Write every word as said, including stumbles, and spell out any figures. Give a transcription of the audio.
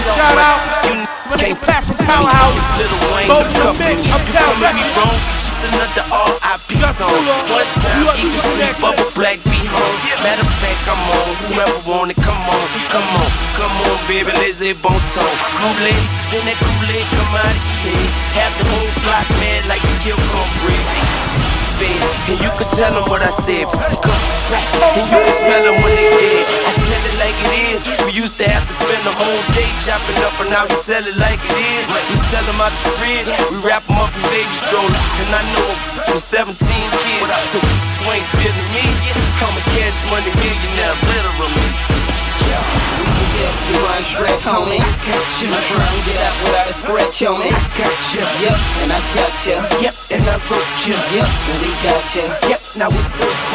shout out to my nigga Pat from Powerhouse. Both in the mix, Uptown Records. Just another R I P song. One time, eat three bubble black be home. Matter of fact, I'm on. Whoever want it, come on, come on, come on, baby, let's hit bon ton. Kool-Aid, then that Kool-Aid come out of your head. Have the whole block mad like a kill cornbread. And you could tell them what I said. And you can smell them when they dead. I tell it like it is. We used to have to spend the whole day chopping up, and now we sell it like it is. We sell them out the fridge, we wrap them up in baby strollers. And I know them for seventeen kids, so you ain't feeling me. I'm a cash money millionaire, literally. We run stretch, homie. My drum get up without a scratch on it. I got you. Yep, and I shot ya. Yep, and I wrote you. Yep, and we got ya. Yep, now it's so